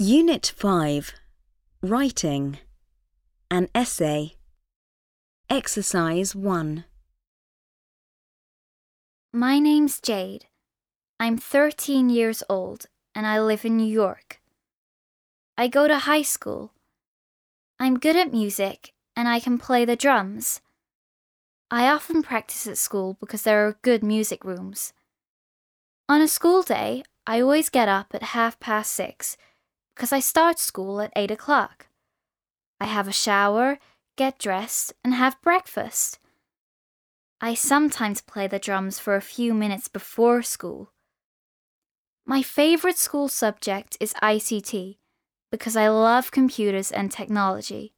Unit 5. Writing. An essay. Exercise 1. My name's Jade. I'm 13 years old and I live in New York. I go to high school. I'm good at music and I can play the drums. I often practice at school because there are good music rooms. On a school day, I always get up at 6:30 because I start school at 8 o'clock. I have a shower, get dressed, and have breakfast. I sometimes play the drums for a few minutes before school. My favorite school subject is ICT because I love computers and technology.